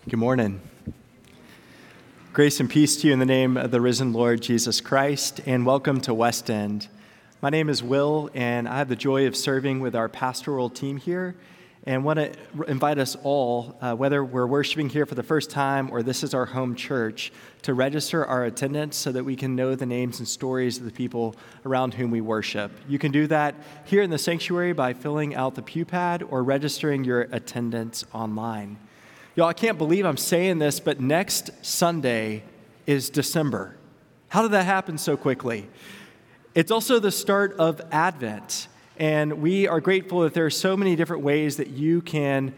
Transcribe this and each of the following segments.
Good morning. Grace and peace to you in the name of the risen Lord Jesus Christ, and welcome to West End. My name is Will, and I have the joy of serving with our pastoral team here, and want to invite us all, whether we're worshiping here for the first time or this is our home church, to register our attendance so that we can know the names and stories of the people around whom we worship. You can do that here in the sanctuary by filling out the pew pad or registering your attendance online. Y'all, I can't believe I'm saying this, but next Sunday is December. How did that happen so quickly? It's also the start of Advent, and we are grateful that there are so many different ways that you can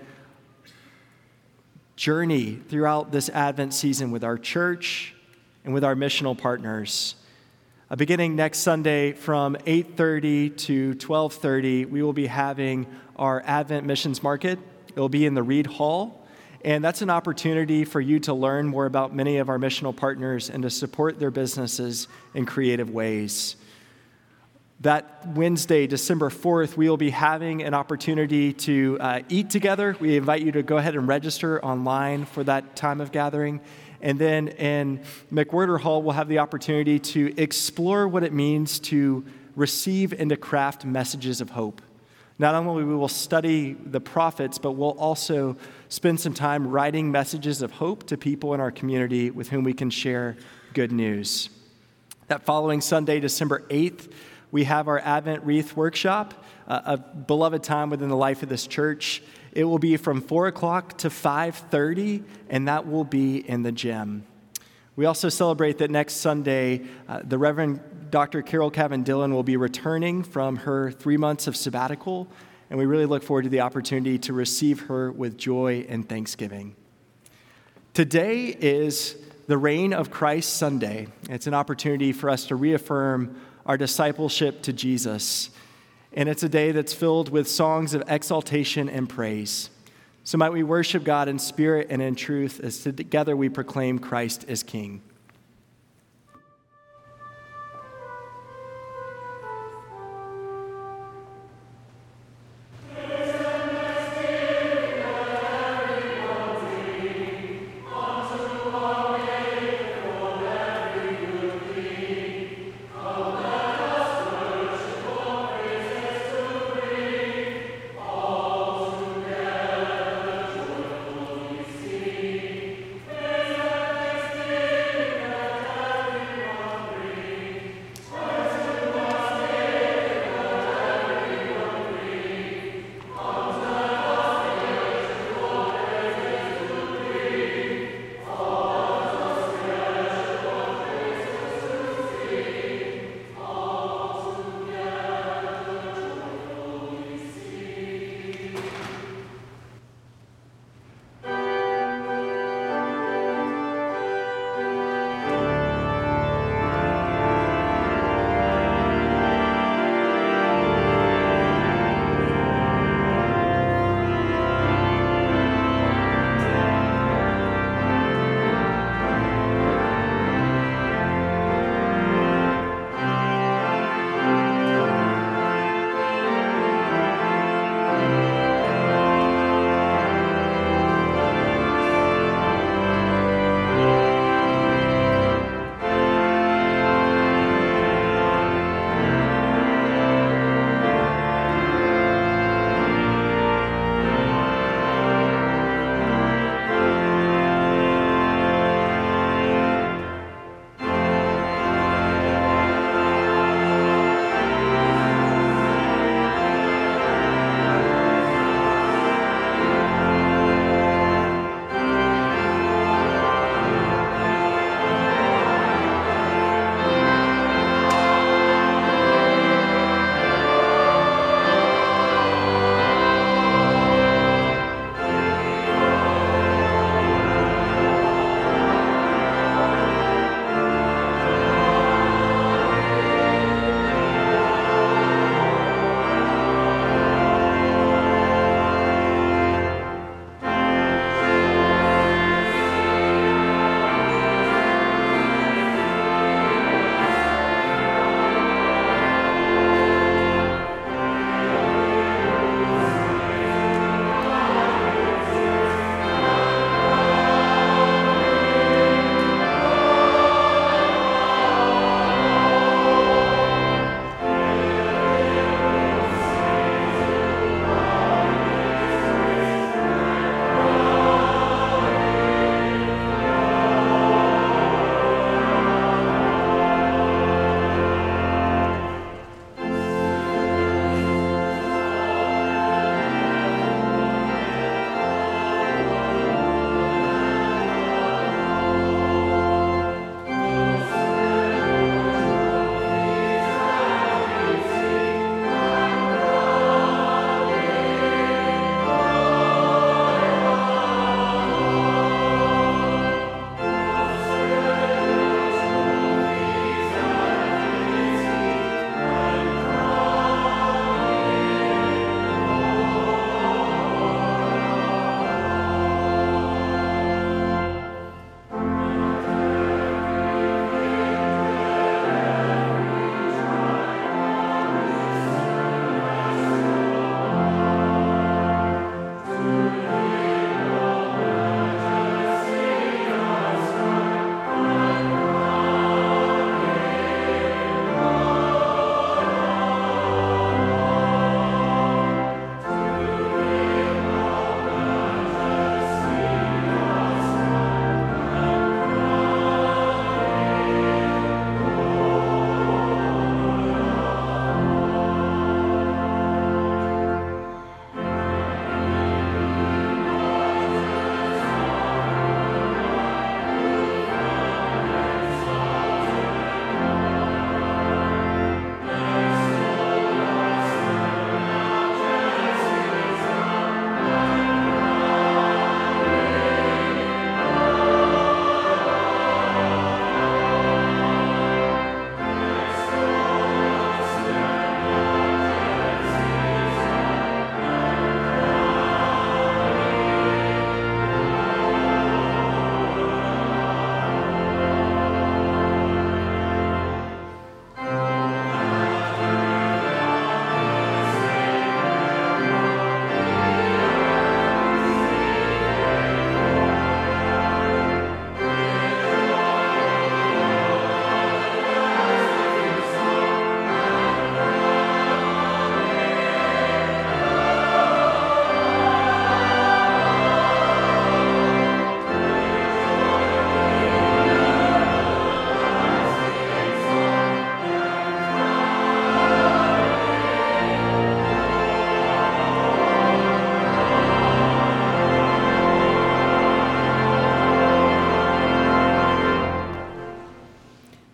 journey throughout this Advent season with our church and with our missional partners. Beginning next Sunday from 8:30 to 12:30, we will be having our Advent Missions Market. It will be in the Reed Hall. And that's an opportunity for you to learn more about many of our missional partners and to support their businesses in creative ways. That Wednesday, December 4th, we will be having an opportunity to eat together. We invite you to go ahead and register online for that time of gathering. And then in McWhirter Hall, we'll have the opportunity to explore what it means to receive and to craft messages of hope. Not only we will study the prophets, but we'll also spend some time writing messages of hope to people in our community with whom we can share good news. That following Sunday, December 8th, we have our Advent Wreath Workshop, a beloved time within the life of this church. It will be from 4 o'clock to 5:30, and that will be in the gym. We also celebrate that next Sunday, the Reverend Dr. Carol Cavan Dillon will be returning from her 3 months of sabbatical, and we really look forward to the opportunity to receive her with joy and thanksgiving. Today is the Reign of Christ Sunday. It's an opportunity for us to reaffirm our discipleship to Jesus, and it's a day that's filled with songs of exaltation and praise. So might we worship God in spirit and in truth as together we proclaim Christ as King.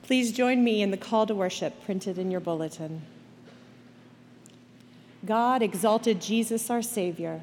Please join me in the call to worship printed in your bulletin. God exalted Jesus, our Savior.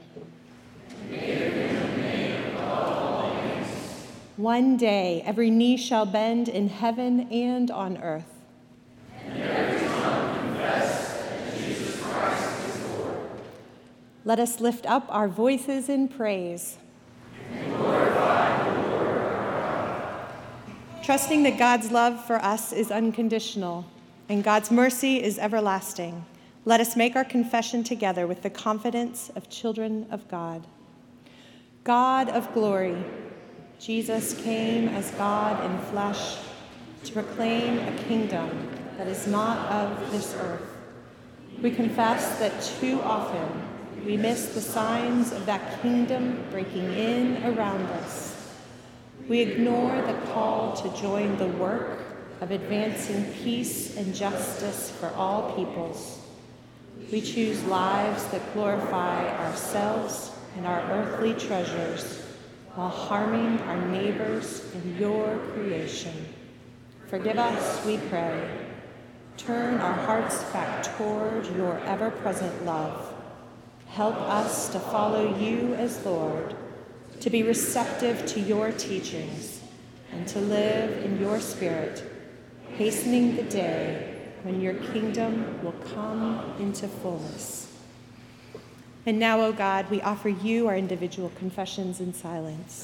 One day every knee shall bend in heaven and on earth. And every tongue confess that Jesus Christ is Lord. Let us lift up our voices in praise. And glorify the Lord our God. Trusting that God's love for us is unconditional and God's mercy is everlasting, let us make our confession together with the confidence of children of God. God of glory, Jesus came as God in flesh to proclaim a kingdom that is not of this earth. We confess that too often we miss the signs of that kingdom breaking in around us. We ignore the call to join the work of advancing peace and justice for all peoples. We choose lives that glorify ourselves and our earthly treasures while harming our neighbors in your creation. Forgive us, we pray. Turn our hearts back toward your ever-present love. Help us to follow you as Lord, to be receptive to your teachings, and to live in your spirit, hastening the day when your kingdom will come into fullness. And now, O God, we offer you our individual confessions in silence.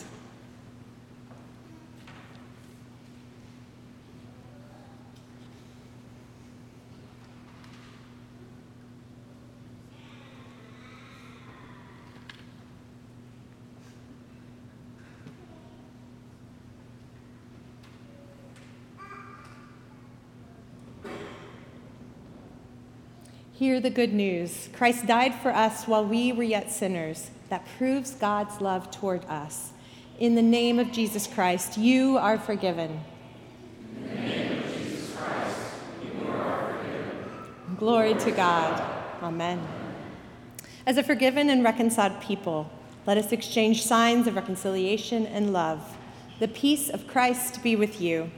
Hear the good news. Christ died for us while we were yet sinners. That proves God's love toward us. In the name of Jesus Christ, you are forgiven. In the name of Jesus Christ, you are forgiven. Glory to God. Amen. As a forgiven and reconciled people, let us exchange signs of reconciliation and love. The peace of Christ be with you.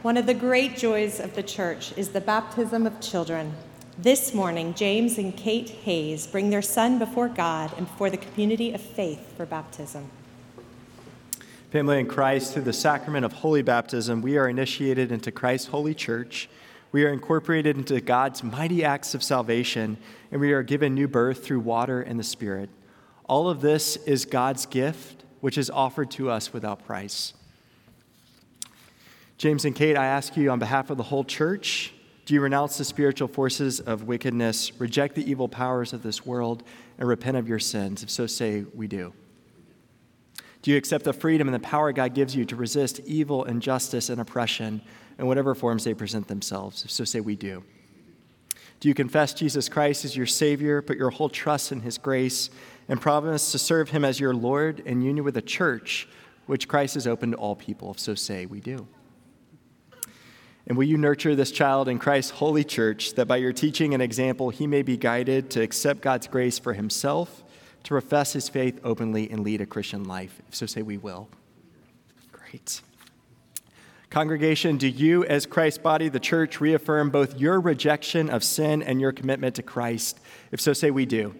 One of the great joys of the church is the baptism of children. This morning, James and Kate Hayes bring their son before God and before the community of faith for baptism. Family in Christ, through the sacrament of holy baptism, we are initiated into Christ's holy church. We are incorporated into God's mighty acts of salvation, and we are given new birth through water and the Spirit. All of this is God's gift, which is offered to us without price. James and Kate, I ask you on behalf of the whole church, do you renounce the spiritual forces of wickedness, reject the evil powers of this world, and repent of your sins? If so, say, we do. Do you accept the freedom and the power God gives you to resist evil, injustice, and oppression in whatever forms they present themselves? If so, say, we do. Do you confess Jesus Christ as your Savior, put your whole trust in his grace, and promise to serve him as your Lord in union with the church, which Christ has opened to all people? If so, say, we do. And will you nurture this child in Christ's holy church, that by your teaching and example, he may be guided to accept God's grace for himself, to profess his faith openly, and lead a Christian life? If so, say, we will. Great. Congregation, do you, as Christ's body, the church, reaffirm both your rejection of sin and your commitment to Christ? If so, say, we do.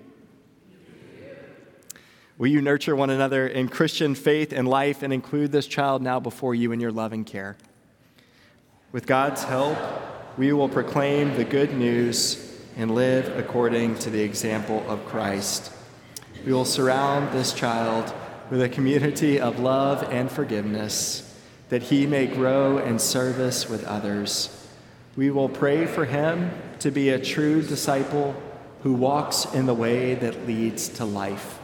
Will you nurture one another in Christian faith and life and include this child now before you in your loving care? With God's help, we will proclaim the good news and live according to the example of Christ. We will surround this child with a community of love and forgiveness, that he may grow in service with others. We will pray for him to be a true disciple who walks in the way that leads to life.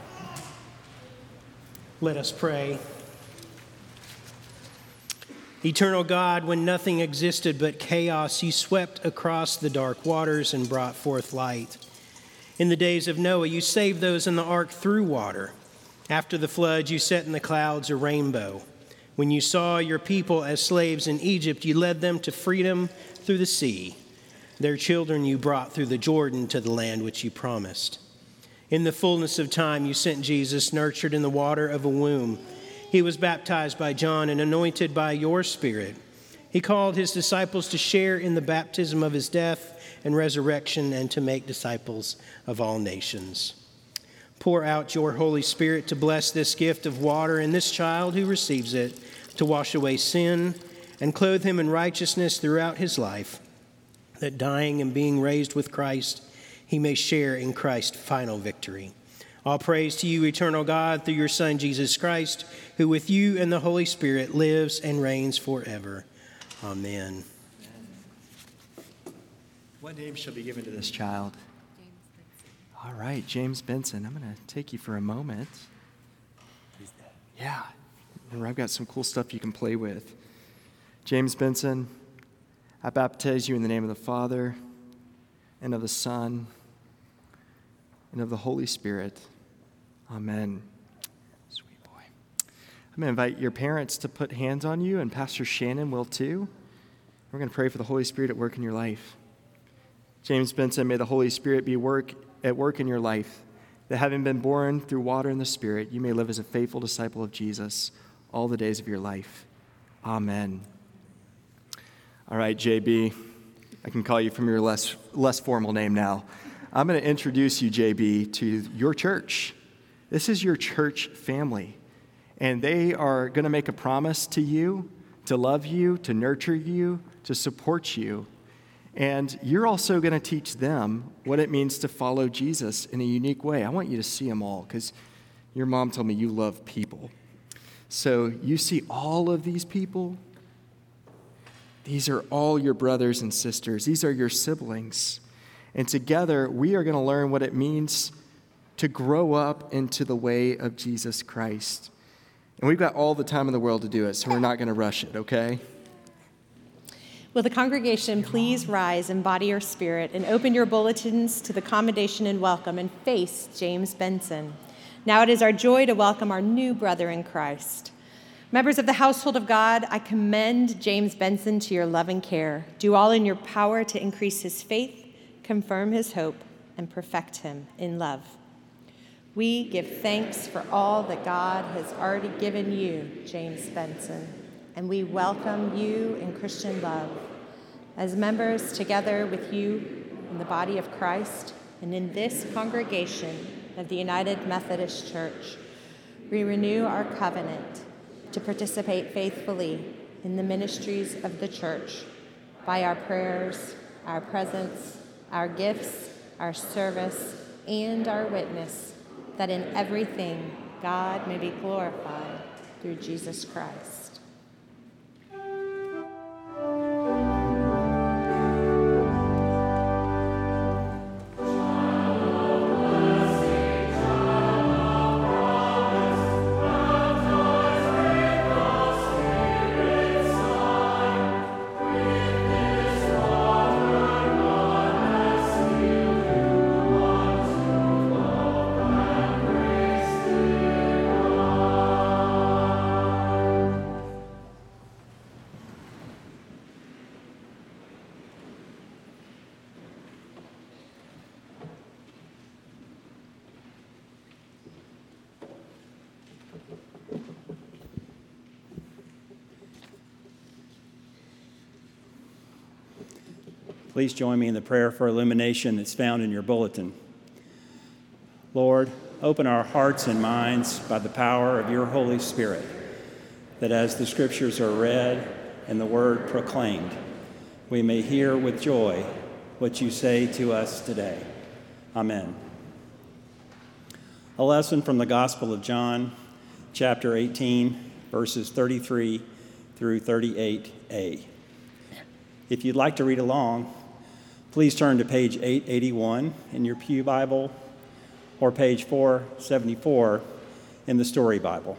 Let us pray. Eternal God, when nothing existed but chaos, you swept across the dark waters and brought forth light. In the days of Noah, you saved those in the ark through water. After the flood, you set in the clouds a rainbow. When you saw your people as slaves in Egypt, you led them to freedom through the sea. Their children you brought through the Jordan to the land which you promised. In the fullness of time, you sent Jesus, nurtured in the water of a womb. He was baptized by John and anointed by your Spirit. He called his disciples to share in the baptism of his death and resurrection and to make disciples of all nations. Pour out your Holy Spirit to bless this gift of water in this child who receives it, to wash away sin and clothe him in righteousness throughout his life, that dying and being raised with Christ, he may share in Christ's final victory. All praise to you, eternal God, through your Son, Jesus Christ, who with you and the Holy Spirit lives and reigns forever. Amen. What name shall be given to this child? All right, James Benson. I'm going to take you for a moment. Yeah, I've got some cool stuff you can play with. James Benson, I baptize you in the name of the Father and of the Son and of the Holy Spirit. Amen. Sweet boy. I'm going to invite your parents to put hands on you, and Pastor Shannon will too. We're going to pray for the Holy Spirit at work in your life. James Benson, may the Holy Spirit be at work in your life, that having been born through water and the Spirit, you may live as a faithful disciple of Jesus all the days of your life. Amen. All right, JB, I can call you from your less formal name now. I'm going to introduce you, JB, to your church. This is your church family, and they are going to make a promise to you, to love you, to nurture you, to support you. And you're also going to teach them what it means to follow Jesus in a unique way. I want you to see them all, because your mom told me you love people. So you see all of these people. These are all your brothers and sisters. These are your siblings. And together, we are going to learn what it means to grow up into the way of Jesus Christ. And we've got all the time in the world to do it, so we're not going to rush it, okay? Will the congregation please rise in body or spirit and open your bulletins to the commendation and welcome and face James Benson. Now it is our joy to welcome our new brother in Christ. Members of the household of God, I commend James Benson to your loving care. Do all in your power to increase his faith, confirm his hope, and perfect him in love. We give thanks for all that God has already given you, James Benson. and we welcome you in Christian love. As members together with you in the body of Christ and in this congregation of the United Methodist Church, we renew our covenant to participate faithfully in the ministries of the church by our prayers, our presence, our gifts, our service, and our witness, that in everything God may be glorified through Jesus Christ. Please join me in the prayer for illumination that's found in your bulletin. Lord, open our hearts and minds by the power of your Holy Spirit, that as the scriptures are read and the word proclaimed, we may hear with joy what you say to us today. Amen. A lesson from the Gospel of John, chapter 18, verses 33 through 38a. If you'd like to read along, please turn to page 881 in your Pew Bible or page 474 in the Story Bible.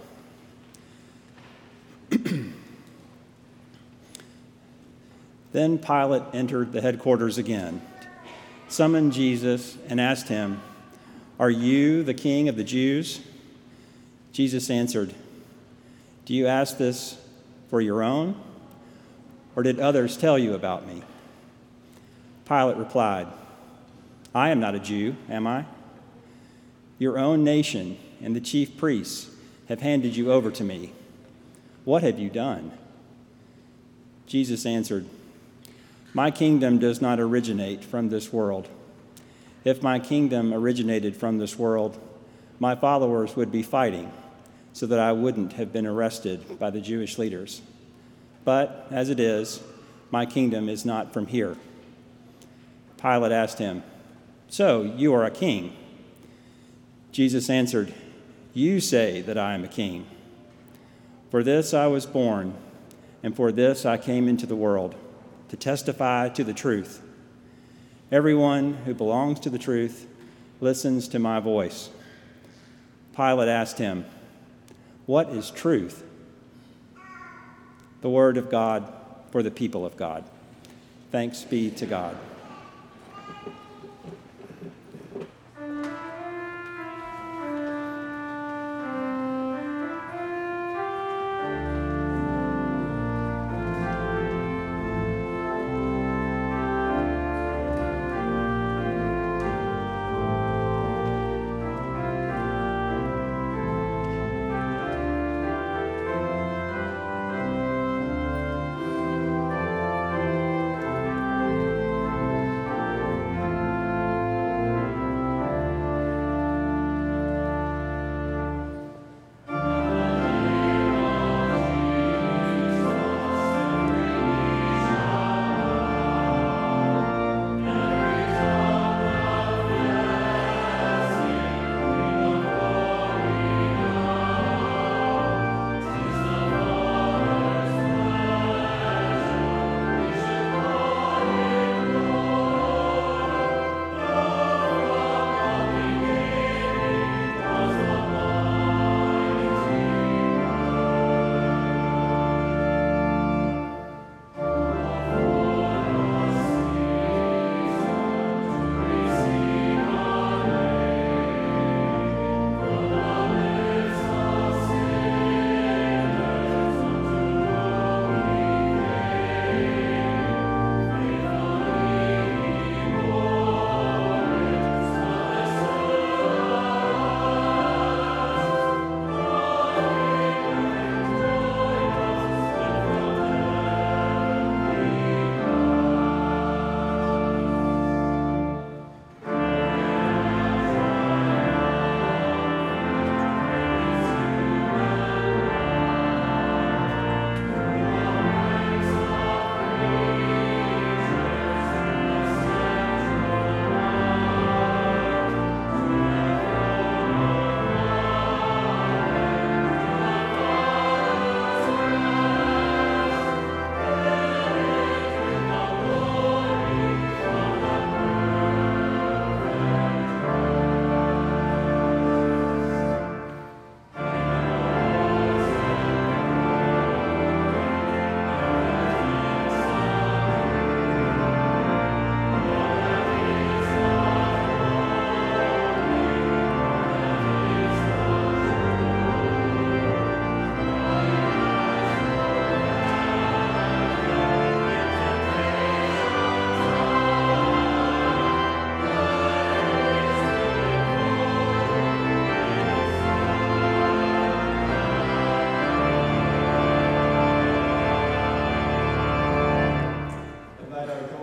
Then Pilate entered the headquarters again, summoned Jesus, and asked him, "Are you the king of the Jews?" Jesus answered, "Do you ask this for your own, or did others tell you about me?" Pilate replied, "I am not a Jew, am I? Your own nation and the chief priests have handed you over to me. What have you done?" Jesus answered, "My kingdom does not originate from this world. If my kingdom originated from this world, my followers would be fighting so that I wouldn't have been arrested by the Jewish leaders. But as it is, my kingdom is not from here." Pilate asked him, "So you are a king?" Jesus answered, "You say that I am a king. For this I was born, and for this I came into the world, to testify to the truth. Everyone who belongs to the truth listens to my voice." Pilate asked him, "What is truth?" The word of God for the people of God. Thanks be to God.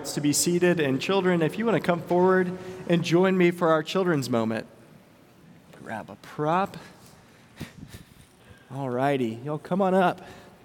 adults to be seated, and children, if you want to come forward and join me for our children's moment. Grab a prop. All righty, y'all come on up.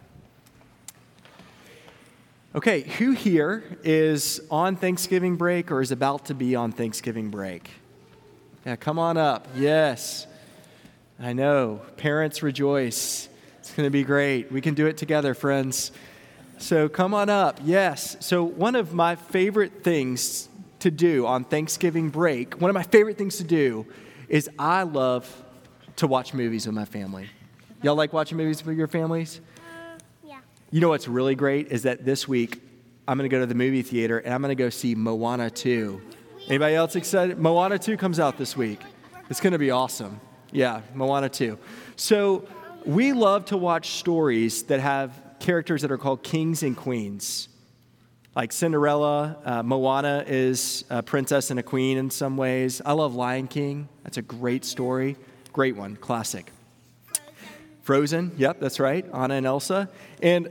Okay, who here is on Thanksgiving break or is about to be on Thanksgiving break? Yeah, come on up. Yes. I know. Parents rejoice. It's going to be great. We can do it together, friends. So come on up. Yes. So one of my favorite things to do on Thanksgiving break, one of my favorite things to do is I love to watch movies with my family. Y'all like watching movies with your families? Yeah. You know what's really great is that this week I'm going to go to the movie theater and I'm going to go see Moana 2. Anybody else excited? Moana 2 comes out this week. It's going to be awesome. Yeah, Moana 2. So we love to watch stories that have characters that are called kings and queens. Like Cinderella, Moana is a princess and a queen in some ways. I love Lion King. That's a great story. Great one, classic. Frozen, yep, that's right, Anna and Elsa. And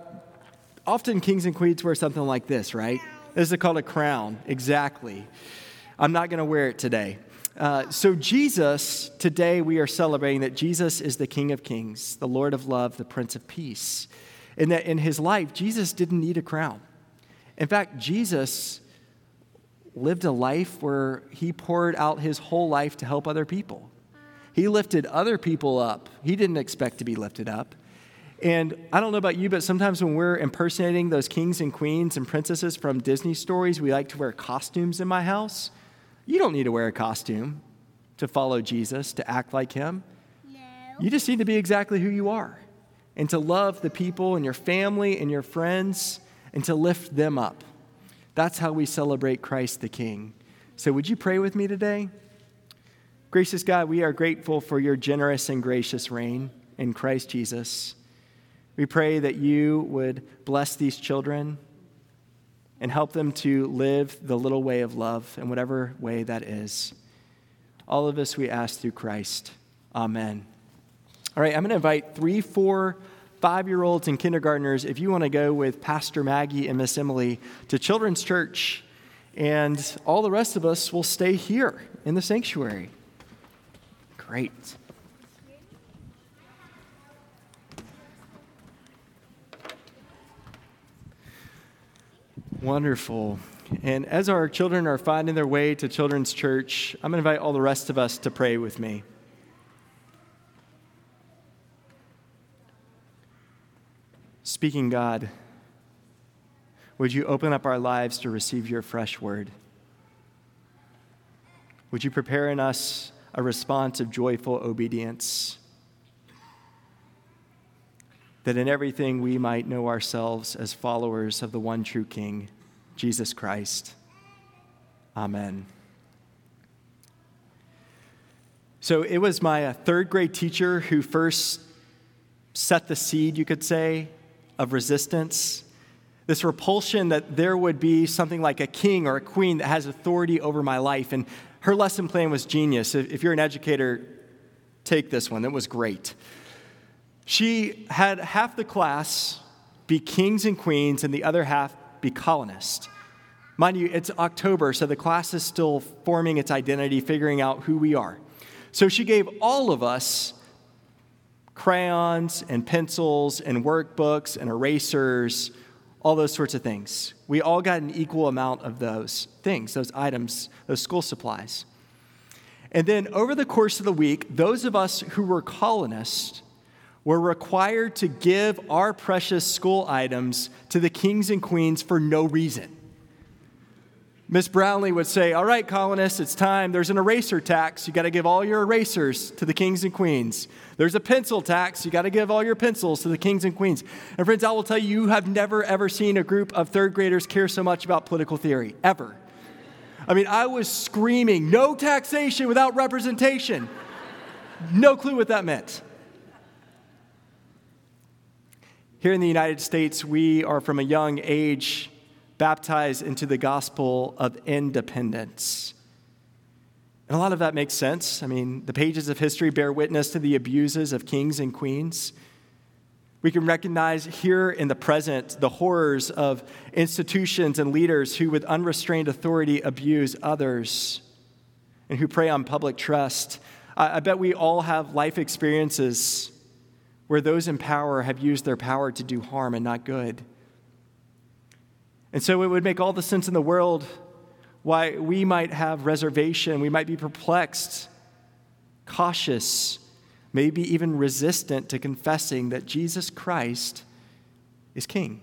often kings and queens wear something like this, right? This is called a crown, exactly. I'm not going to wear it today. So Jesus, today we are celebrating that Jesus is the King of Kings, the Lord of Love, the Prince of Peace. And that in his life, Jesus didn't need a crown. In fact, Jesus lived a life where he poured out his whole life to help other people. He lifted other people up. He didn't expect to be lifted up. And I don't know about you, but sometimes when we're impersonating those kings and queens and princesses from Disney stories, we like to wear costumes in my house. You don't need to wear a costume to follow Jesus, to act like him. No. You just need to be exactly who you are and to love the people in your family and your friends and to lift them up. That's how we celebrate Christ the King. So would you pray with me today? Gracious God, we are grateful for your generous and gracious reign in Christ Jesus. We pray that you would bless these children and help them to live the little way of love in whatever way that is. All of us we ask through Christ. Amen. All right, I'm going to invite 3, 4, 5-year-olds and kindergartners, if you want to go with Pastor Maggie and Miss Emily to Children's Church, and all the rest of us will stay here in the sanctuary. Great. Wonderful. And as our children are finding their way to Children's Church, I'm going to invite all the rest of us to pray with me. Speaking God, would you open up our lives to receive your fresh word? Would you prepare in us a response of joyful obedience, that in everything we might know ourselves as followers of the one true King, Jesus Christ. Amen. So it was my third grade teacher who first set the seed, you could say, of resistance. This repulsion that there would be something like a king or a queen that has authority over my life. And her lesson plan was genius. If you're an educator, take this one. It was great. She had half the class be kings and queens and the other half be colonists. Mind you, it's October, so the class is still forming its identity, figuring out who we are. So she gave all of us crayons and pencils and workbooks and erasers, all those sorts of things. We all got an equal amount of those things, those items, those school supplies. And then over the course of the week, those of us who were colonists were required to give our precious school items to the kings and queens for no reason. Miss Brownlee would say, all right, colonists, it's time. There's an eraser tax. You got to give all your erasers to the kings and queens. There's a pencil tax. You got to give all your pencils to the kings and queens. And friends, I will tell you, you have never, ever seen a group of third graders care so much about political theory, ever. I mean, I was screaming, no taxation without representation. No clue what that meant. Here in the United States, we are from a young age baptized into the gospel of independence. And a lot of that makes sense. I mean, the pages of history bear witness to the abuses of kings and queens. We can recognize here in the present the horrors of institutions and leaders who, with unrestrained authority, abuse others and who prey on public trust. I bet we all have life experiences where those in power have used their power to do harm and not good. And so it would make all the sense in the world why we might have reservation, we might be perplexed, cautious, maybe even resistant to confessing that Jesus Christ is King.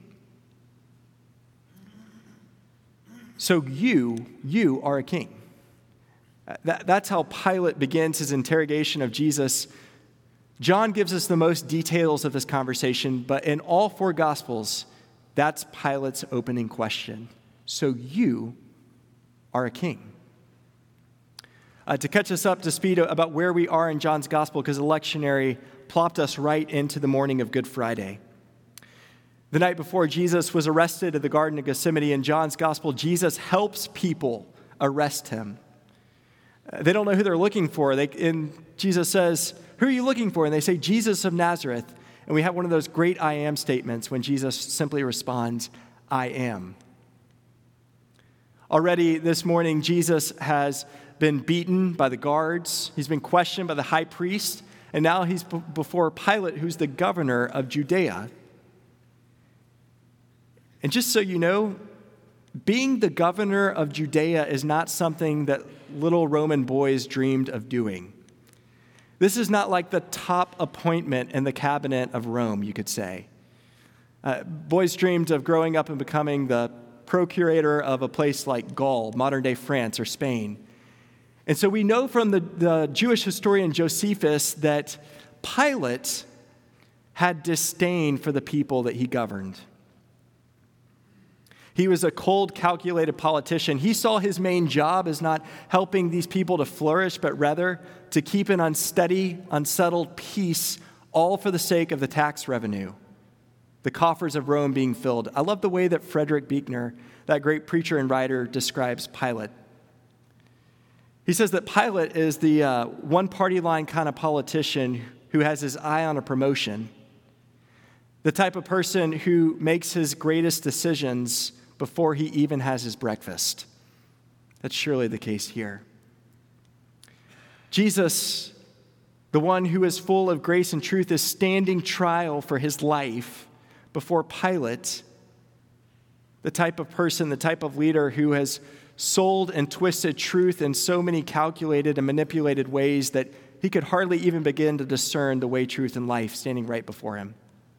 So you are a king. That's how Pilate begins his interrogation of Jesus. John gives us the most details of this conversation, but in all four Gospels, that's Pilate's opening question. So you are a king. To catch us up to speed about where we are in John's Gospel, because the lectionary plopped us right into the morning of Good Friday. The night before Jesus was arrested at the Garden of Gethsemane, in John's Gospel, Jesus helps people arrest him. They don't know who they're looking for. Jesus says, "Who are you looking for?" And they say, "Jesus of Nazareth." And we have one of those great I am statements when Jesus simply responds, "I am." Already this morning, Jesus has been beaten by the guards. He's been questioned by the high priest. And now he's before Pilate, who's the governor of Judea. And just so you know, being the governor of Judea is not something that little Roman boys dreamed of doing. This is not like the top appointment in the cabinet of Rome, you could say. Boys dreamed of growing up and becoming the procurator of a place like Gaul, modern-day France or Spain. And so we know from the Jewish historian Josephus that Pilate had disdain for the people that he governed. He was a cold, calculated politician. He saw his main job as not helping these people to flourish, but rather to keep an unsteady, unsettled peace, all for the sake of the tax revenue, the coffers of Rome being filled. I love the way that Frederick Buechner, that great preacher and writer, describes Pilate. He says that Pilate is the one-party line kind of politician who has his eye on a promotion, the type of person who makes his greatest decisions before he even has his breakfast. That's surely the case here. Jesus, the one who is full of grace and truth, is standing trial for his life before Pilate, the type of person, the type of leader who has sold and twisted truth in so many calculated and manipulated ways that he could hardly even begin to discern the way, truth, and life standing right before him.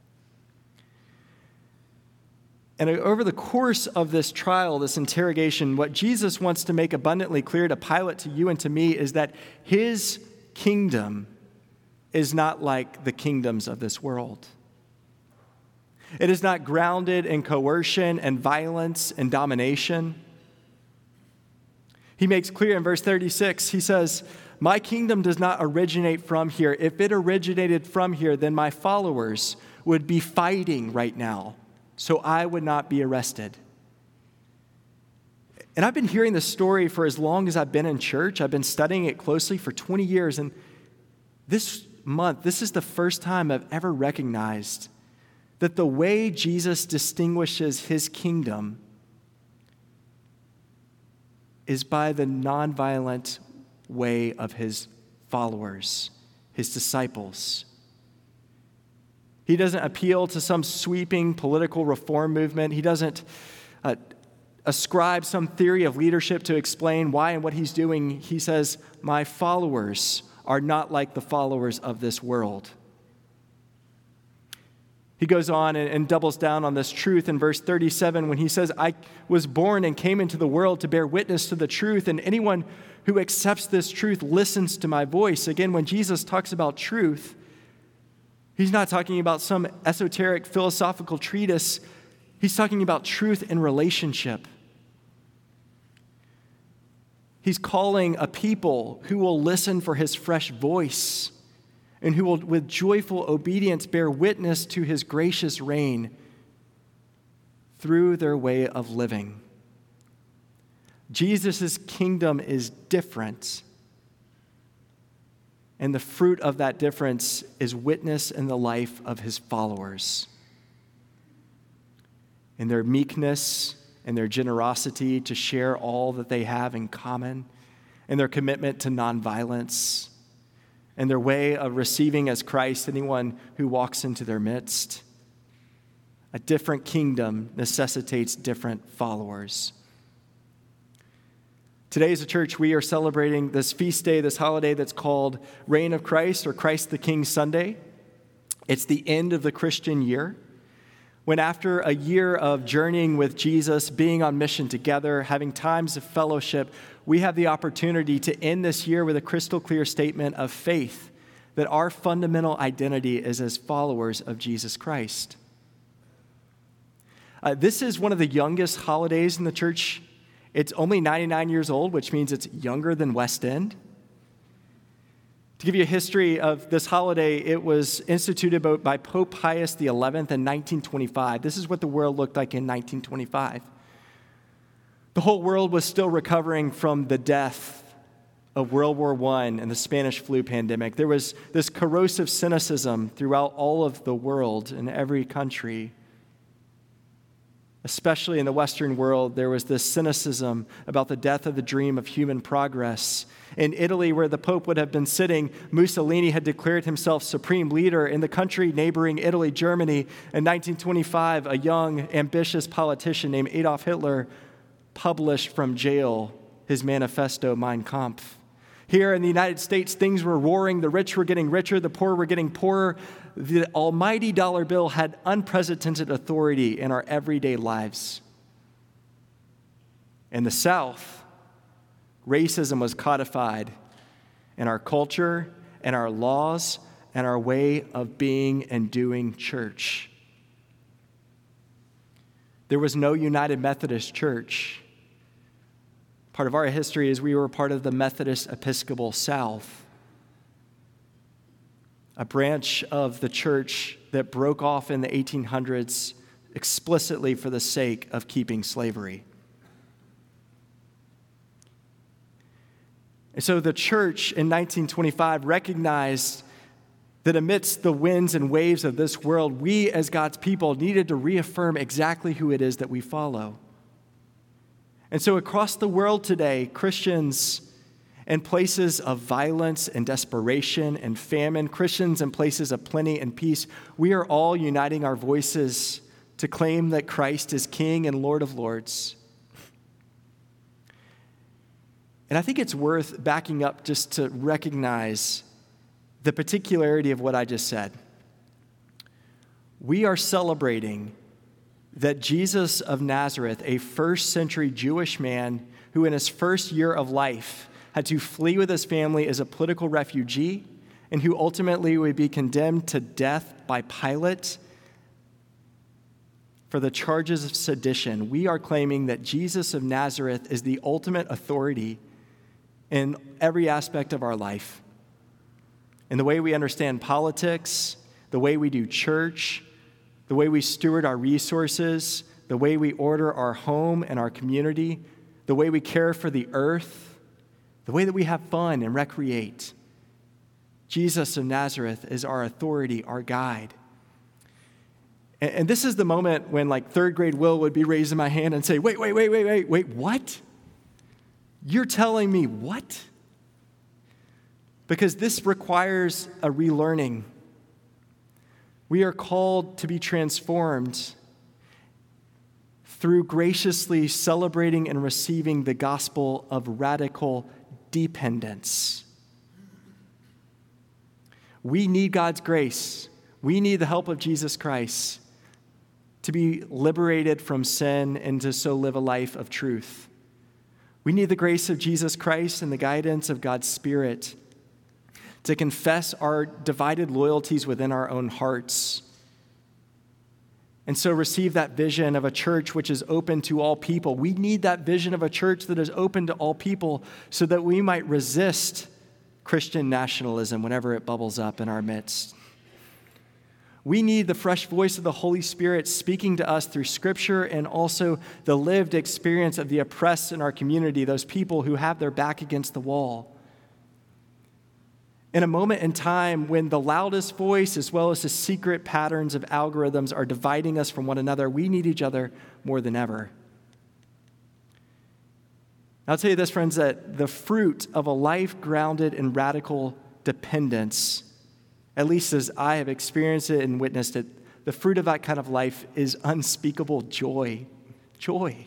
And over the course of this trial, this interrogation, what Jesus wants to make abundantly clear to Pilate, to you and to me, is that his kingdom is not like the kingdoms of this world. It is not grounded in coercion and violence and domination. He makes clear in verse 36, he says, "My kingdom does not originate from here. If it originated from here, then my followers would be fighting right now, so I would not be arrested." And I've been hearing this story for as long as I've been in church. I've been studying it closely for 20 years. And this month, this is the first time I've ever recognized that the way Jesus distinguishes his kingdom is by the nonviolent way of his followers, his disciples. He doesn't appeal to some sweeping political reform movement. He doesn't ascribe some theory of leadership to explain why and what he's doing. He says, "My followers are not like the followers of this world." He goes on and doubles down on this truth in verse 37 when he says, "I was born and came into the world to bear witness to the truth, and anyone who accepts this truth listens to my voice." Again, when Jesus talks about truth, he's not talking about some esoteric philosophical treatise. He's talking about truth in relationship. He's calling a people who will listen for his fresh voice and who will, with joyful obedience, bear witness to his gracious reign through their way of living. Jesus' kingdom is different. And the fruit of that difference is witness in the life of his followers. In their meekness and their generosity to share all that they have in common, and their commitment to nonviolence, and their way of receiving as Christ anyone who walks into their midst. A different kingdom necessitates different followers. Today as a church, we are celebrating this feast day, this holiday that's called Reign of Christ, or Christ the King Sunday. It's the end of the Christian year, when after a year of journeying with Jesus, being on mission together, having times of fellowship, we have the opportunity to end this year with a crystal clear statement of faith that our fundamental identity is as followers of Jesus Christ. This is one of the youngest holidays in the church. It's only 99 years old, which means it's younger than West End. To give you a history of this holiday, it was instituted by Pope Pius XI in 1925. This is what the world looked like in 1925. The whole world was still recovering from the death of World War I and the Spanish flu pandemic. There was this corrosive cynicism throughout all of the world in every country. Especially in the Western world, there was this cynicism about the death of the dream of human progress. In Italy, where the Pope would have been sitting, Mussolini had declared himself supreme leader. In the country neighboring Italy, Germany, in 1925, a young, ambitious politician named Adolf Hitler published from jail his manifesto, Mein Kampf. Here in the United States, things were roaring. The rich were getting richer. The poor were getting poorer. The almighty dollar bill had unprecedented authority in our everyday lives. In the South, racism was codified in our culture and our laws and our way of being and doing church. There was no United Methodist Church. Part of our history is we were part of the Methodist Episcopal South, a branch of the church that broke off in the 1800s explicitly for the sake of keeping slavery. And so the church in 1925 recognized that amidst the winds and waves of this world, we as God's people needed to reaffirm exactly who it is that we follow. And so across the world today, Christians in places of violence and desperation and famine, Christians in places of plenty and peace, we are all uniting our voices to claim that Christ is King and Lord of Lords. And I think it's worth backing up just to recognize the particularity of what I just said. We are celebrating that Jesus of Nazareth, a first-century Jewish man who in his first year of life had to flee with his family as a political refugee and who ultimately would be condemned to death by Pilate for the charges of sedition. We are claiming that Jesus of Nazareth is the ultimate authority in every aspect of our life. In the way we understand politics, the way we do church, the way we steward our resources, the way we order our home and our community, the way we care for the earth, the way that we have fun and recreate. Jesus of Nazareth is our authority, our guide. And this is the moment when, like, third grade Will would be raising my hand and say, wait, what? You're telling me what? Because this requires a relearning. We are called to be transformed through graciously celebrating and receiving the gospel of radical dependence. We need God's grace. We need the help of Jesus Christ to be liberated from sin and to so live a life of truth. We need the grace of Jesus Christ and the guidance of God's Spirit to confess our divided loyalties within our own hearts. And so receive that vision of a church which is open to all people. We need that vision of a church that is open to all people so that we might resist Christian nationalism whenever it bubbles up in our midst. We need the fresh voice of the Holy Spirit speaking to us through Scripture and also the lived experience of the oppressed in our community, those people who have their back against the wall. In a moment in time when the loudest voice as well as the secret patterns of algorithms are dividing us from one another, we need each other more than ever. I'll tell you this, friends, that the fruit of a life grounded in radical dependence, at least as I have experienced it and witnessed it, the fruit of that kind of life is unspeakable joy. Joy.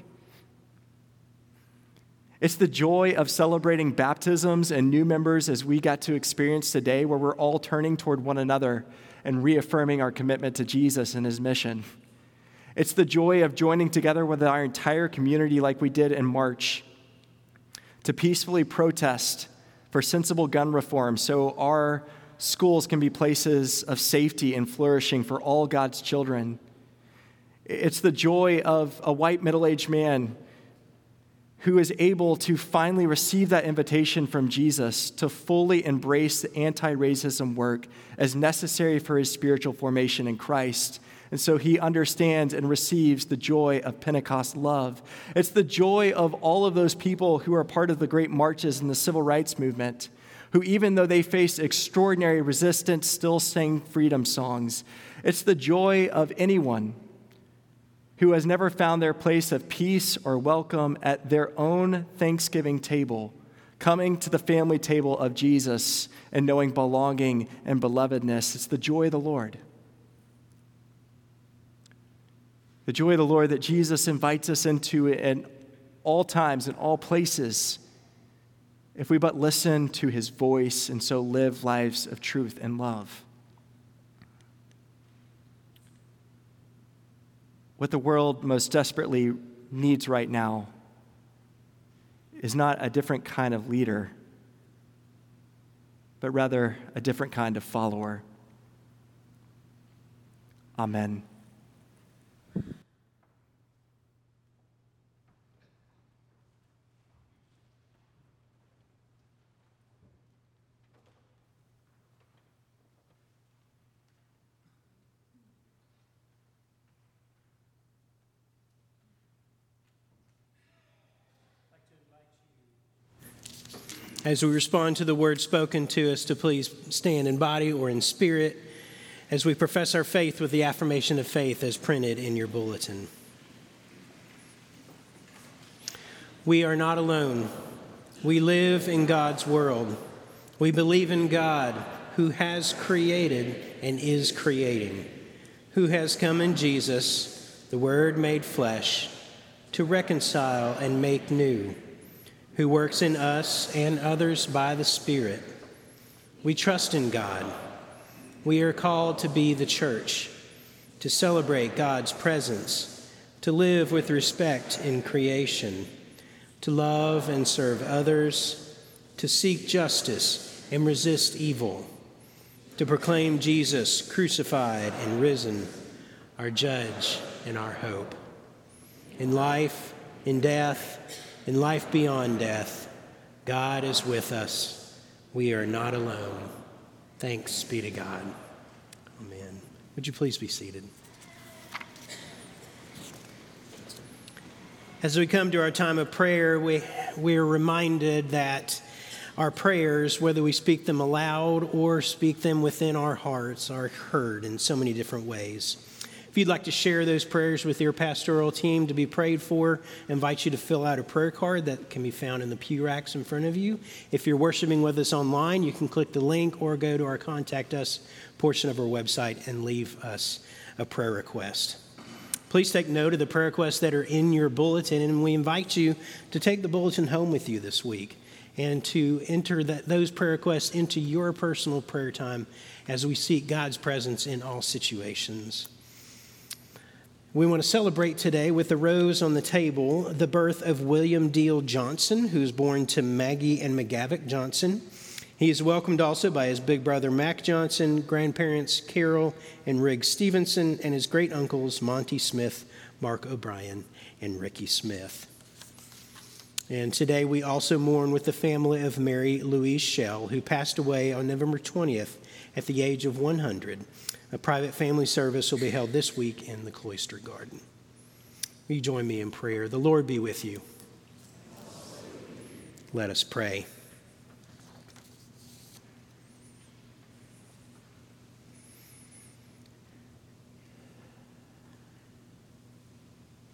It's the joy of celebrating baptisms and new members as we got to experience today, where we're all turning toward one another and reaffirming our commitment to Jesus and his mission. It's the joy of joining together with our entire community like we did in March to peacefully protest for sensible gun reform so our schools can be places of safety and flourishing for all God's children. It's the joy of a white middle-aged man who is able to finally receive that invitation from Jesus to fully embrace the anti-racism work as necessary for his spiritual formation in Christ. And so he understands and receives the joy of Pentecost love. It's the joy of all of those people who are part of the great marches in the civil rights movement, who even though they faced extraordinary resistance, still sang freedom songs. It's the joy of anyone who has never found their place of peace or welcome at their own Thanksgiving table, coming to the family table of Jesus and knowing belonging and belovedness. It's the joy of the Lord. The joy of the Lord that Jesus invites us into in all times, in all places, if we but listen to his voice and so live lives of truth and love. What the world most desperately needs right now is not a different kind of leader, but rather a different kind of follower. Amen. As we respond to the word spoken to us, to please stand in body or in spirit as we profess our faith with the affirmation of faith as printed in your bulletin. We are not alone. We live in God's world. We believe in God, who has created and is creating, who has come in Jesus, the Word made flesh, to reconcile and make new, who works in us and others by the Spirit. We trust in God. We are called to be the church, to celebrate God's presence, to live with respect in creation, to love and serve others, to seek justice and resist evil, to proclaim Jesus crucified and risen, our judge and our hope. In life, in death, in life beyond death, God is with us. We are not alone. Thanks be to God. Amen. Would you please be seated? As we come to our time of prayer, we're reminded that our prayers, whether we speak them aloud or speak them within our hearts, are heard in so many different ways. If you'd like to share those prayers with your pastoral team to be prayed for, I invite you to fill out a prayer card that can be found in the pew racks in front of you. If you're worshiping with us online, you can click the link or go to our Contact Us portion of our website and leave us a prayer request. Please take note of the prayer requests that are in your bulletin, and we invite you to take the bulletin home with you this week and to enter those prayer requests into your personal prayer time as we seek God's presence in all situations. We want to celebrate today with the rose on the table the birth of William Deal Johnson, who was born to Maggie and McGavick Johnson. He is welcomed also by his big brother Mac Johnson, grandparents Carol and Riggs Stevenson, and his great uncles Monty Smith, Mark O'Brien, and Ricky Smith. And today we also mourn with the family of Mary Louise Shell, who passed away on November 20th at the age of 100. A private family service will be held this week in the Cloister Garden. Will you join me in prayer? The Lord be with you. Let us pray.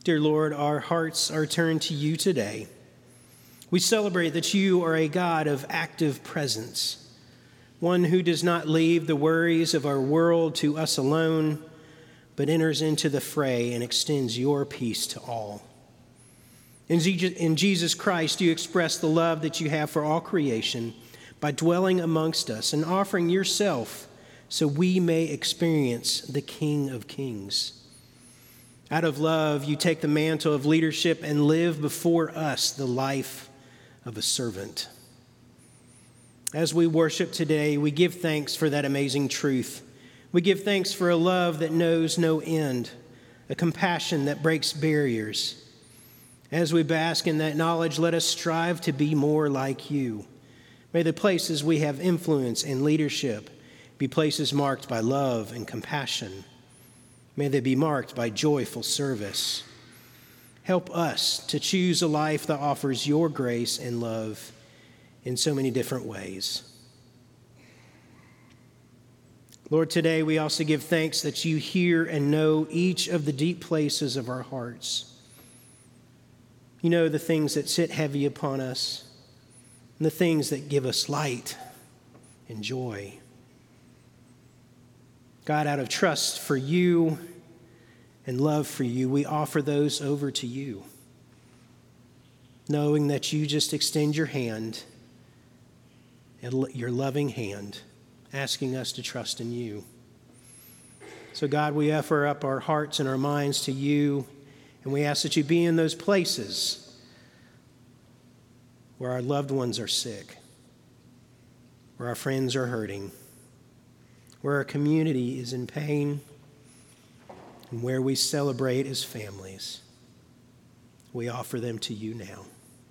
Dear Lord, our hearts are turned to you today. We celebrate that you are a God of active presence, one who does not leave the worries of our world to us alone, but enters into the fray and extends your peace to all. In Jesus Christ, you express the love that you have for all creation by dwelling amongst us and offering yourself so we may experience the King of Kings. Out of love, you take the mantle of leadership and live before us the life of a servant. As we worship today, we give thanks for that amazing truth. We give thanks for a love that knows no end, a compassion that breaks barriers. As we bask in that knowledge, let us strive to be more like you. May the places we have influence and leadership be places marked by love and compassion. May they be marked by joyful service. Help us to choose a life that offers your grace and love in so many different ways. Lord, today we also give thanks that you hear and know each of the deep places of our hearts. You know the things that sit heavy upon us and the things that give us light and joy. God, out of trust for you and love for you, we offer those over to you, knowing that you just extend your hand, your loving hand, asking us to trust in you. So God, we offer up our hearts and our minds to you, and we ask that you be in those places where our loved ones are sick, where our friends are hurting, where our community is in pain, and where we celebrate as families. We offer them to you now.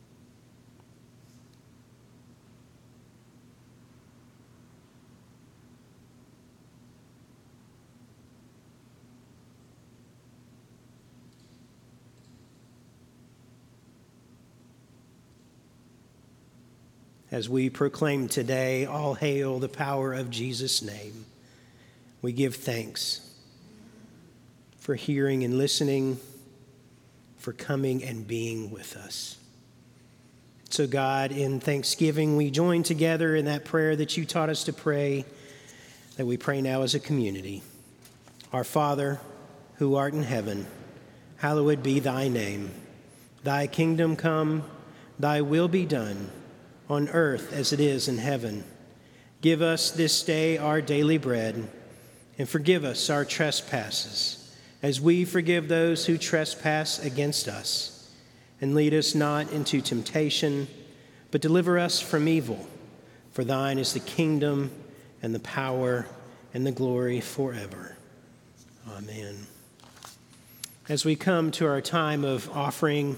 As we proclaim today, all hail the power of Jesus' name, we give thanks for hearing and listening, for coming and being with us. So God, in thanksgiving, we join together in that prayer that you taught us to pray, that we pray now as a community. Our Father, who art in heaven, hallowed be thy name. Thy kingdom come, thy will be done, on earth as it is in heaven. Give us this day our daily bread, and forgive us our trespasses, as we forgive those who trespass against us. And lead us not into temptation, but deliver us from evil. For thine is the kingdom and the power and the glory forever. Amen. As we come to our time of offering,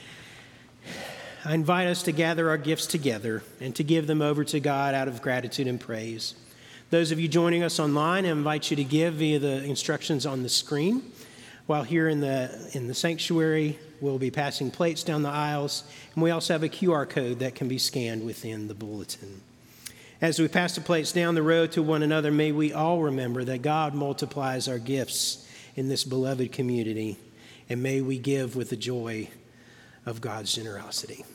I invite us to gather our gifts together and to give them over to God out of gratitude and praise. Those of you joining us online, I invite you to give via the instructions on the screen. While here in the sanctuary, we'll be passing plates down the aisles, and we also have a QR code that can be scanned within the bulletin. As we pass the plates down the road to one another, may we all remember that God multiplies our gifts in this beloved community, and may we give with the joy of God's generosity.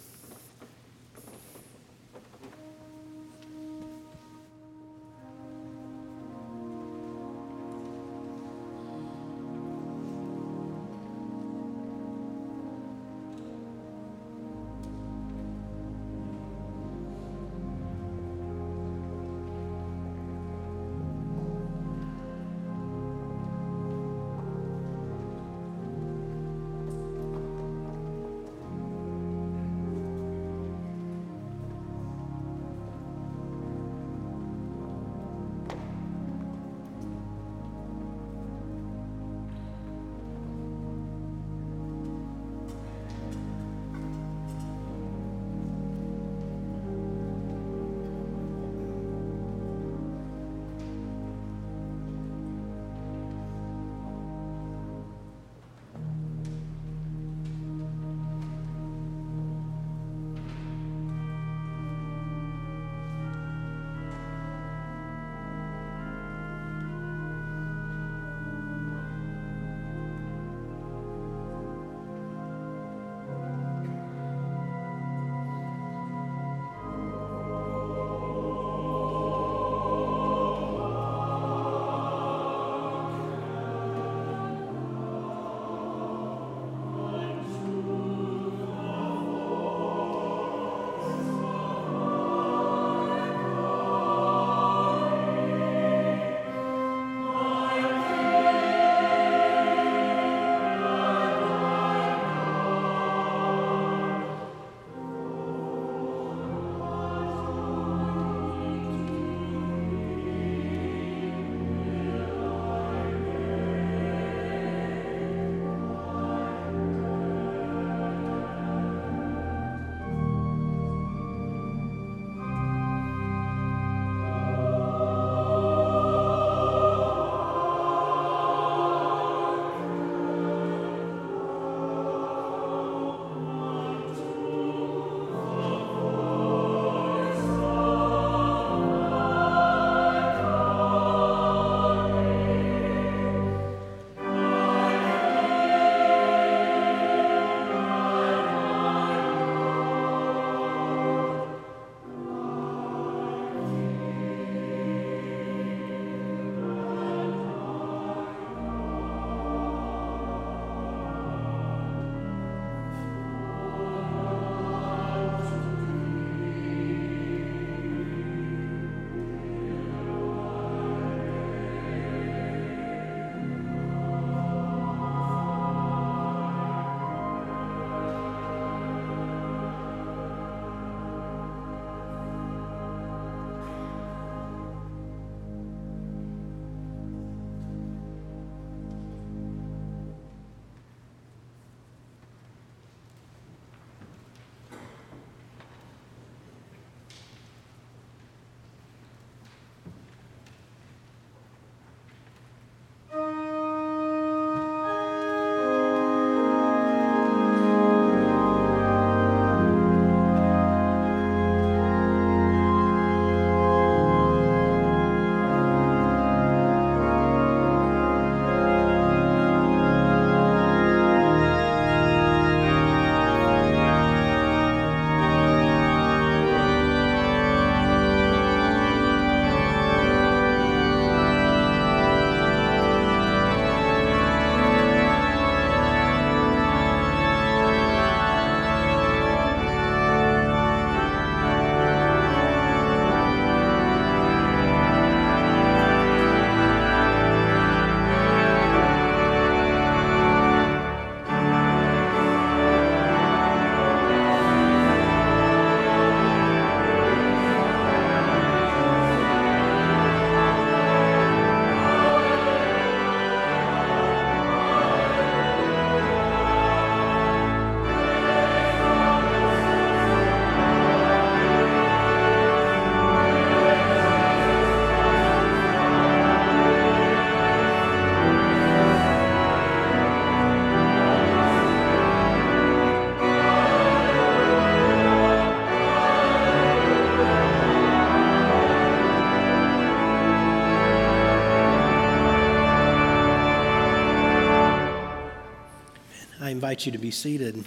invite you to be seated.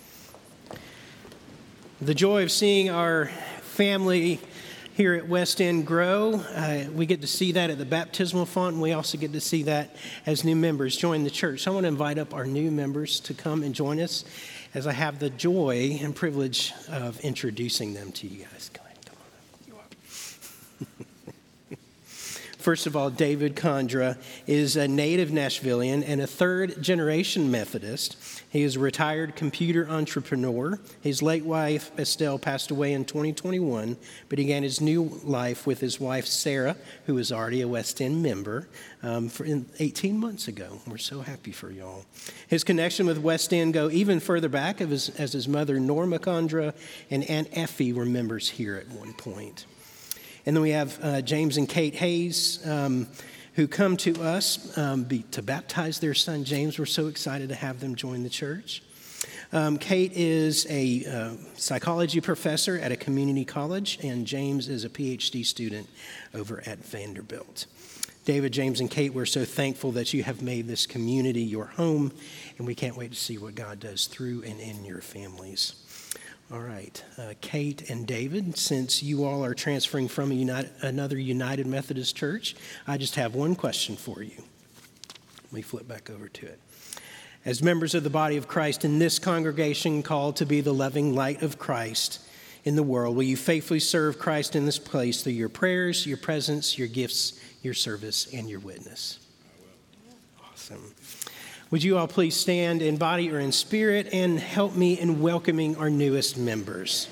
The joy of seeing our family here at West End grow, we get to see that at the baptismal font, and we also get to see that as new members join the church. So I want to invite up our new members to come and join us as I have the joy and privilege of introducing them to you guys. Go ahead, come on up. You up. First of all, David Condra is a native Nashvilleian and a third-generation Methodist. He is a retired computer entrepreneur. His late wife, Estelle, passed away in 2021, but he began his new life with his wife, Sarah, who is already a West End member, 18 months ago. We're so happy for y'all. His connection with West End go even further back, as his mother, Norma Condra, and Aunt Effie were members here at one point. And then we have James and Kate Hayes, who come to us to baptize their son, James. We're so excited to have them join the church. Kate is a psychology professor at a community college, and James is a PhD student over at Vanderbilt. David, James, and Kate, we're so thankful that you have made this community your home, and we can't wait to see what God does through and in your families. All right, Kate and David, since you all are transferring from another United Methodist church, I just have one question for you. Let me flip back over to it. As members of the body of Christ in this congregation called to be the loving light of Christ in the world, will you faithfully serve Christ in this place through your prayers, your presence, your gifts, your service, and your witness? I will. Awesome. Would you all please stand in body or in spirit and help me in welcoming our newest members?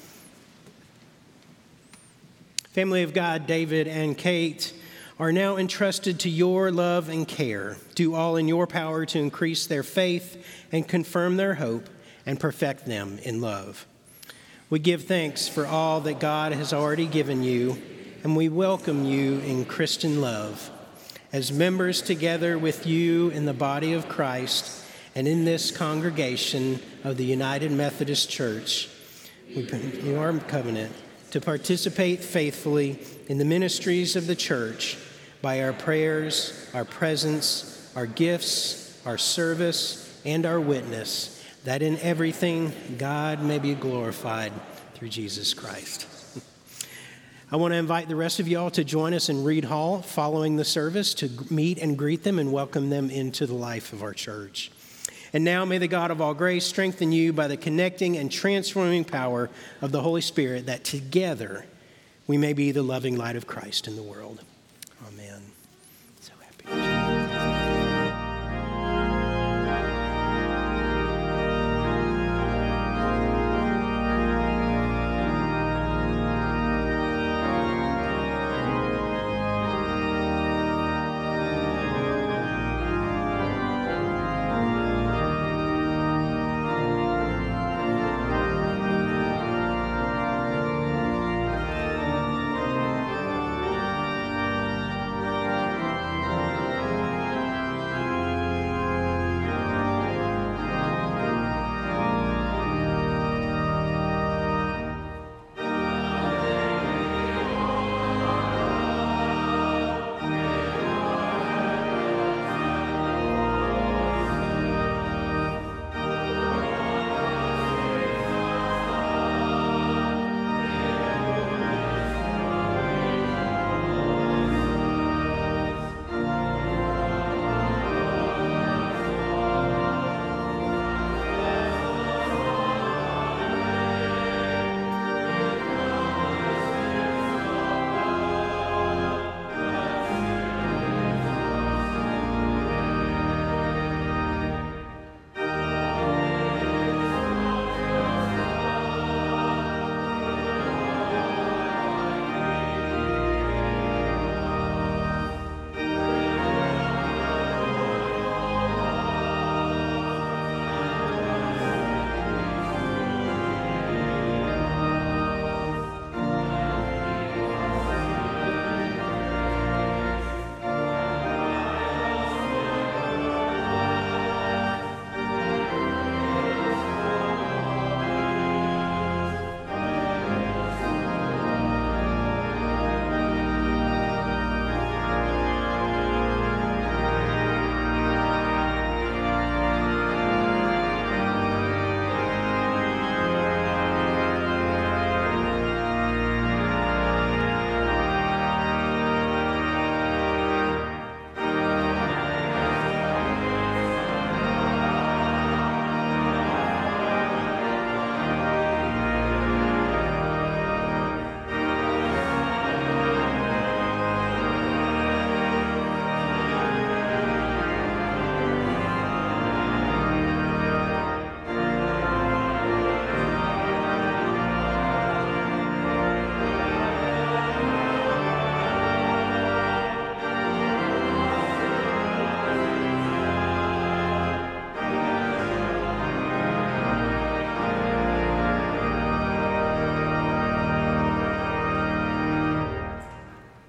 Family of God, David and Kate are now entrusted to your love and care. Do all in your power to increase their faith and confirm their hope and perfect them in love. We give thanks for all that God has already given you, and we welcome you in Christian love. As members together with you in the body of Christ and in this congregation of the United Methodist Church, we renew our covenant to participate faithfully in the ministries of the church by our prayers, our presence, our gifts, our service, and our witness, that in everything God may be glorified through Jesus Christ. I want to invite the rest of y'all to join us in Reed Hall following the service to meet and greet them and welcome them into the life of our church. And now may the God of all grace strengthen you by the connecting and transforming power of the Holy Spirit, that together we may be the loving light of Christ in the world. Amen. So happy.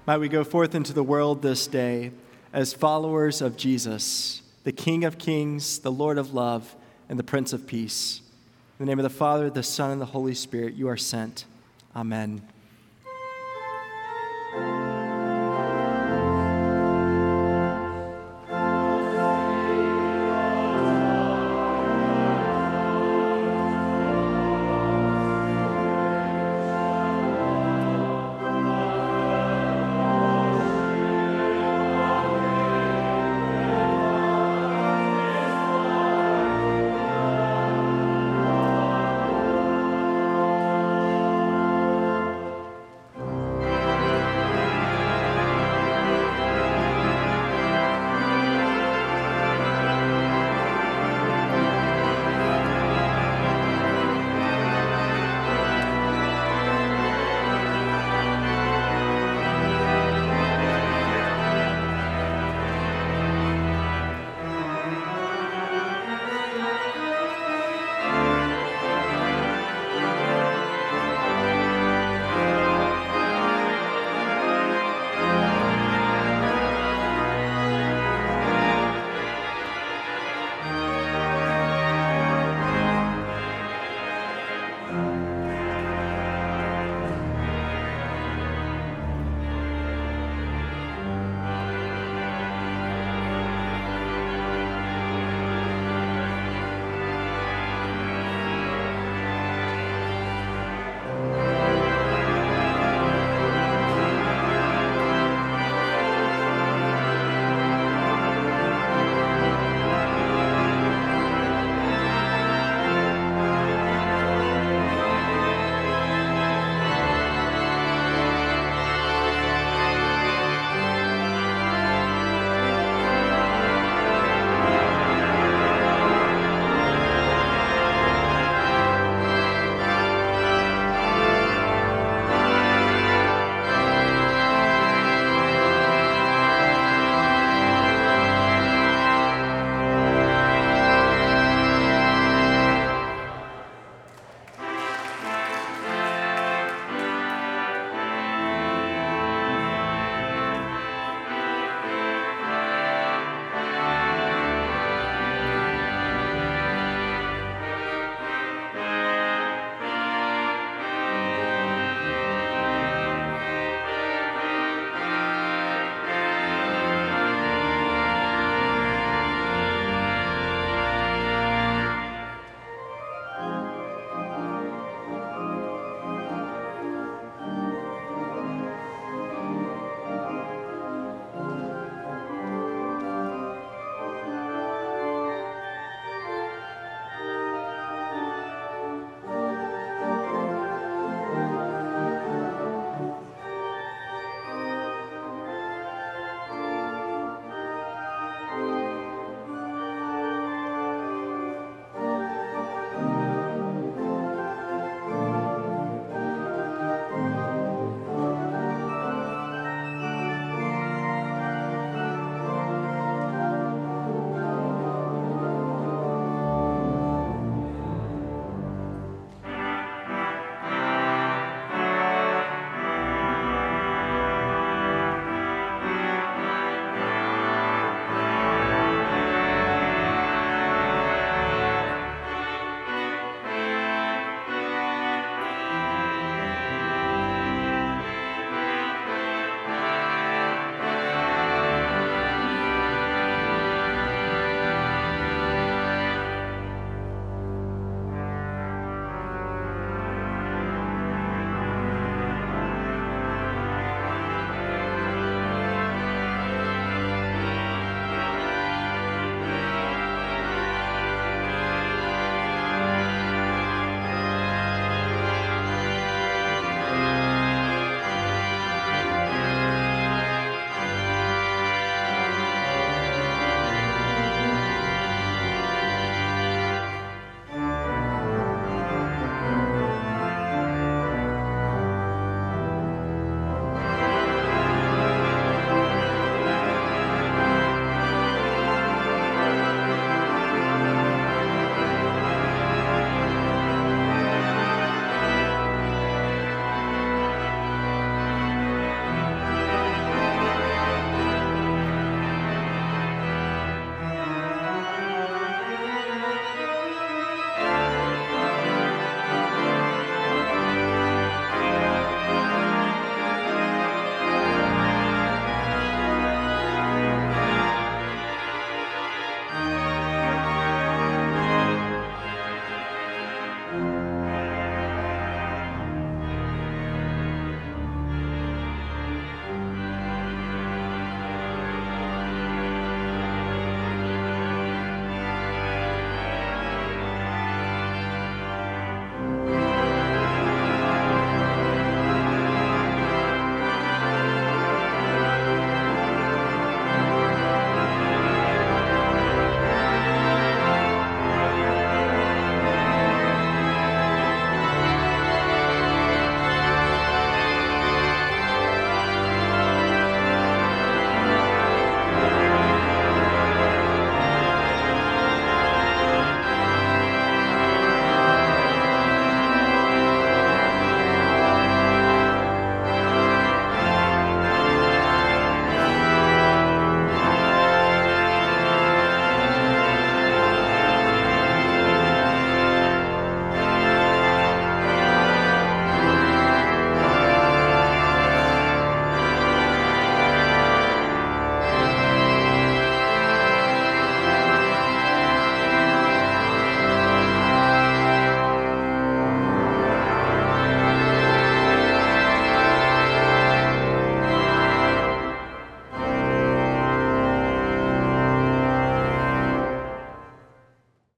Might we go forth into the world this day as followers of Jesus, the King of Kings, the Lord of love, and the Prince of Peace. In the name of the Father, the Son, and the Holy Spirit, you are sent. Amen.